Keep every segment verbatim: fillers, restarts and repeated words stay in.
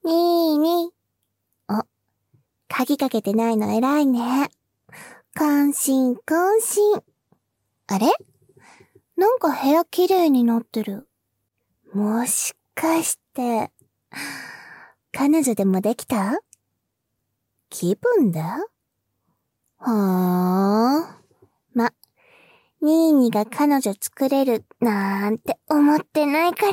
にーに。お、鍵かけてないの偉いね。感心感心。あれ？なんか部屋綺麗になってる。もしかして、彼女でもできた？気分で？はあ。ま、ニーニが彼女作れるなんて思ってないから。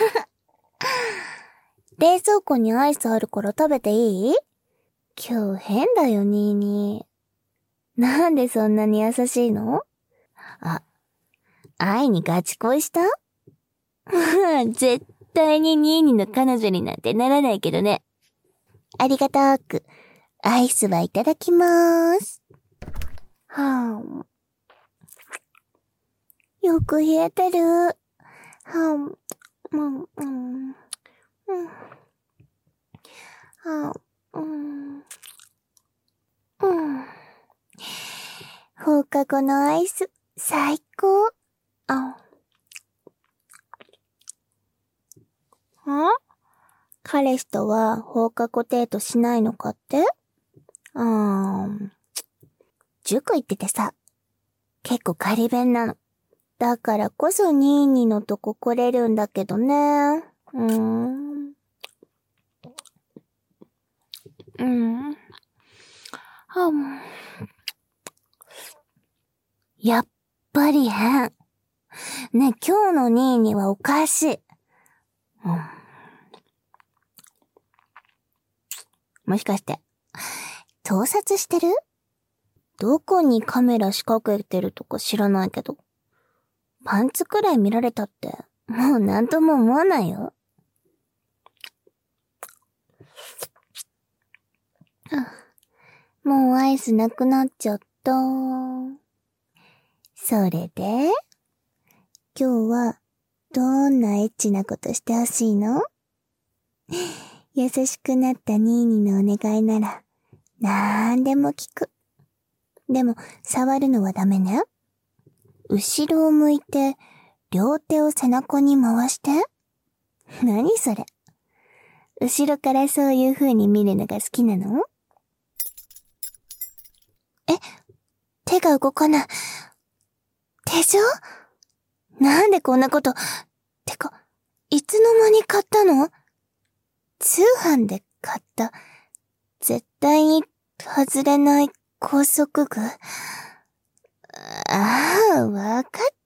冷蔵庫にアイスあるから食べていい？今日変だよ、ニーニー。なんでそんなに優しいの？あ、愛にガチ恋した？絶対にニーニの彼女になんてならないけどね。ありがたく、アイスはいただきまーす。はぁ。よく冷えてる。はぁ。もう、うん。うん。はぁ。うん。うん。放課後のアイス、最高。あ。ん？彼氏とは放課後デートしないのかって？あー。塾行っててさ、結構ガリ勉なの。だからこそニーニのとこ来れるんだけどね。うーん。うん。はぁ。やっぱり変。ね、今日のニーニはおかしい。うん、もしかして、盗撮してる？どこにカメラ仕掛けてるとか知らないけど。パンツくらい見られたって、もうなんとも思わないよ。もうアイスなくなっちゃった。それで、今日はどんなエッチなことしてほしいの？優しくなったニーニのお願いなら、なんでも聞く。でも、触るのはダメね。後ろを向いて、両手を背中に回して。何それ？後ろからそういう風に見るのが好きなの？え、手が動かない。手錠？なんでこんなこと。てか、いつの間に買ったの？通販で買った。絶対に外れない高速具。ああ、わかった。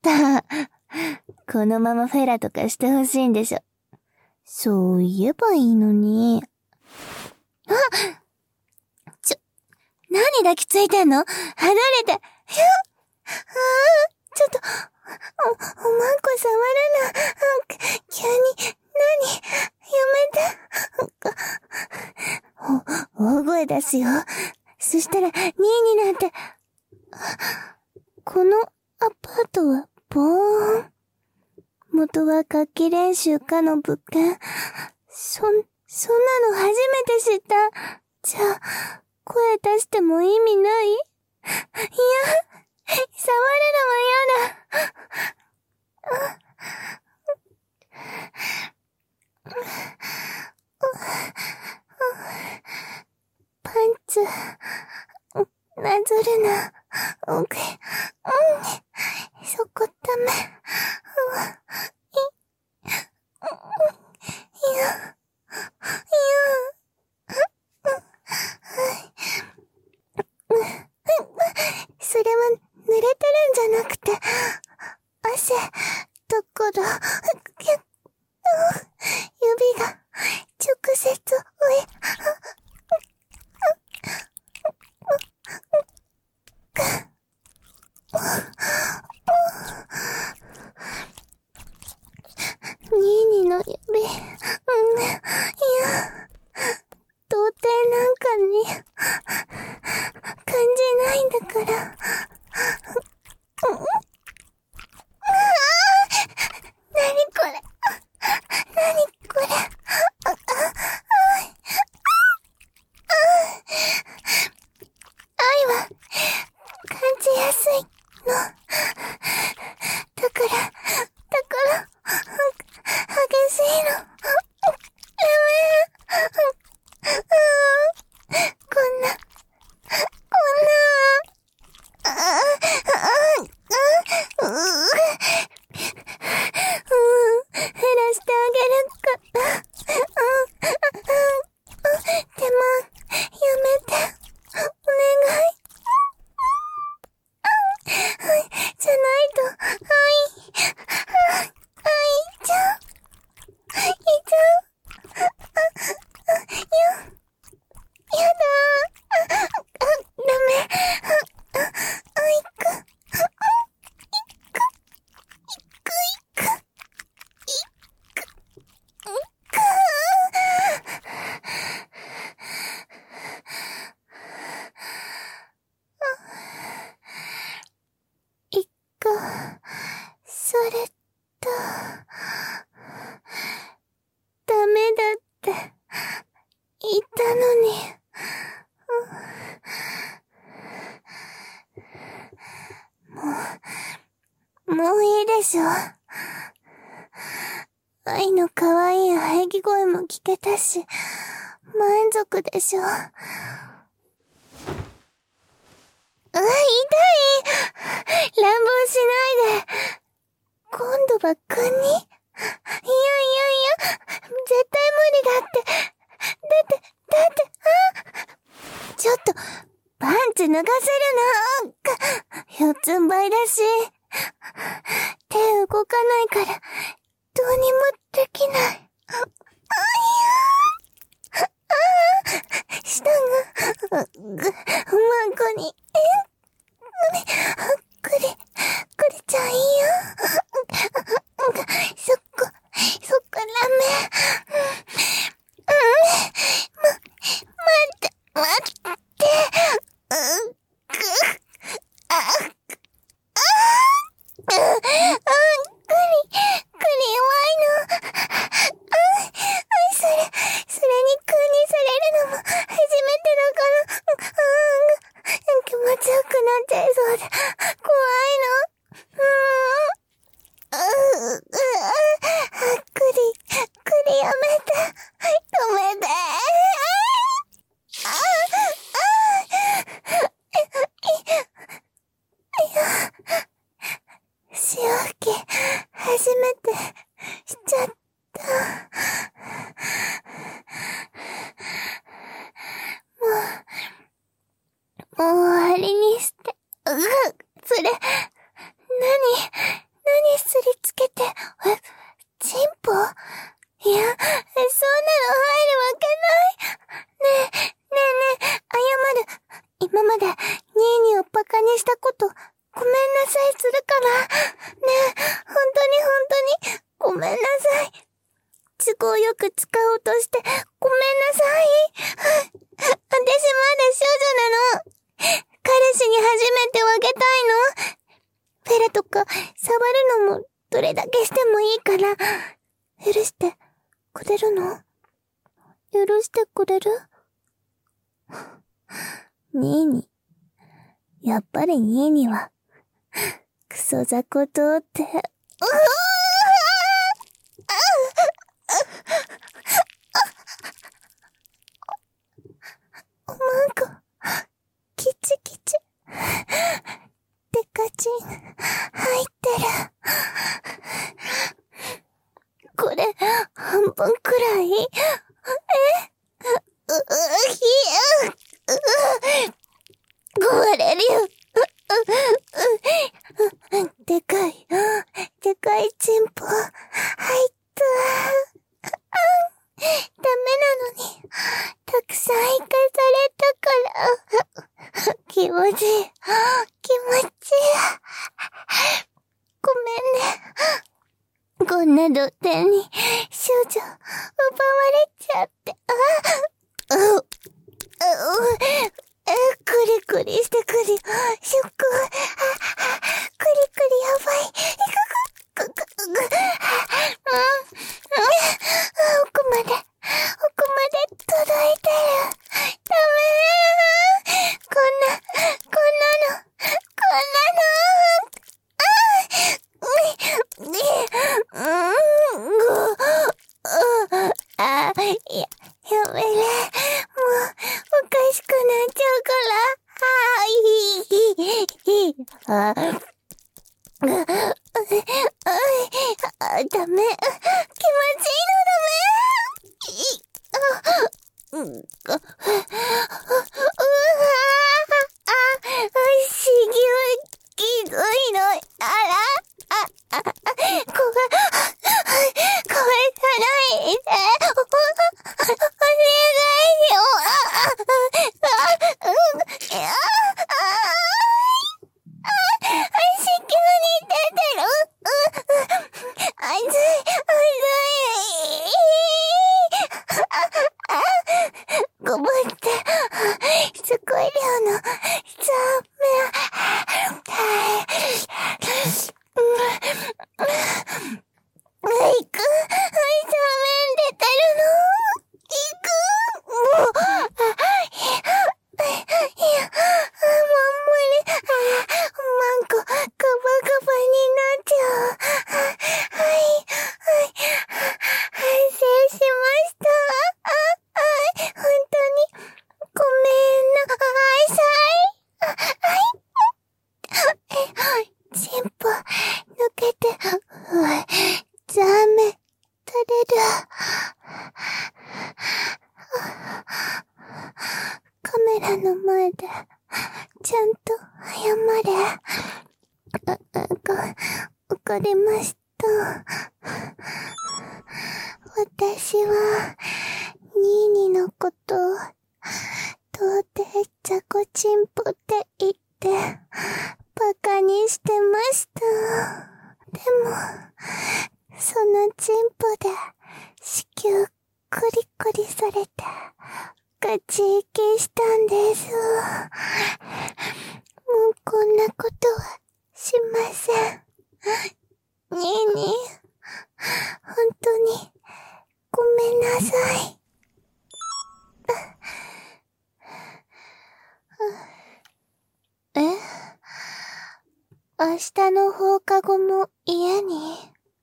このままフェラとかしてほしいんでしょ。そう言えばいいのに。あ！ちょ、何抱きついてんの？離れて。ひゃっ！ああ、ちょっと、お、おまんこ触らな。急に、何？やめて。お、大声出すよ。そしたら、ニーニなんて。このアパートは、ボーン。元は楽器練習家の物件。そん、そんなの初めて知った。じゃあ、声出しても意味ない？いや、触るのは嫌だ。パンツ、なぞるな。おく、うん、そこダメ。い、いや、いや、それは濡れてるんじゃなくて、汗、だから、指が直接上、 のに。もう、もういいでしょ。愛の可愛い喘ぎ声も聞けたし、満足でしょ。あ、痛い。乱暴しないで。今度は君に？いやいやいや、絶対無理だって。だって、だって、あ、ちょっと、パンツ脱がせるな。四つん這いだし、手動かないから、どうにもできない。あ、あいやー。ああ、舌が、ぐ、うまこに、え、くり、くりちゃんいいよ。そこ、そこダメ。うん、ま、待って、待って。うん、く、あ、あ、あ、あ、くり、くり弱いの。あ、それ、それに空にされるのも初めてだから、うん、気持ちよくなっちゃいそうで、怖いの。うーん。うー、うー、くり、くりやめて。止めて。ああ、ああ、いや、潮吹き、初めて、しちゃった。もう、もう終わりにして。うぐ、それ、なに、なにすりつけて、え、チンポ？いや、そんなの入るわけない。ねえ、ねえねえ、謝る。今まで、ニーニーをバカにしたこと、ごめんなさいするから。ねえ、本当に本当に、ごめんなさい。都合よく使おうとして、ごめんなさい。私まだ少女なの。彼氏に初めてあげたいの。フェラとか触るのもどれだけしてもいいから、許してくれるの？許してくれる？ニーニー。やっぱりニーニーは、クソ雑魚とって、うわー！おまんこ、キチキチ。デカチン、入ってる。これ、半分くらい？え？う、う、ひや、う、壊れるよ。う、う、でかい、でかいチンポ、入った。ダメなのに、たくさん生かされたから。気持ちいい、気持ちいい。ごめんね。こんな土手に少女奪われちゃって。あ、う、う、う、クリクリしてくり、ショック。クリクリやばい。く、く、く、く、うん、奥まで、奥まで届いてる。ダメー。こんな、こんなの、こんなの。あ、あ、いや、やめれ。もう、おかしくなっちゃうから。あ、いい、いい、いい。あ、あ、ダメ。気持ちいいのダメ。い、あ、うん、あ、うわあ、しぎはきついの。あら、あ、あ、怖い、怖いさないで。お、お願いよ。あ、あ、あ、うん、あ、あ、あ、子宮に出てる。あいつ、あいつ、あ、あ、ごめんって、すごい量の、ザメ、はい、行く、はい、ザメ出てるの。行く、もう、 あ、あ、か、わかりました。私は、ニーニーのこと、到底チャコチンポって言って、バカにしてました。でも、そのチンポで、子宮クリクリされて、ガチ生きしたんです。もうこんなことはしません。ニーニー、本当に、ごめんなさい。え？明日の放課後も家に？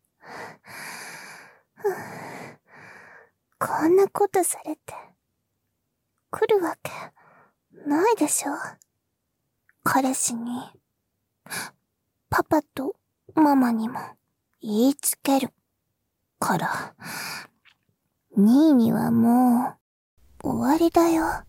こんなことされて、来るわけ、ないでしょ。彼氏に、パパとママにも言いつけるから、ニーニーはもう終わりだよ。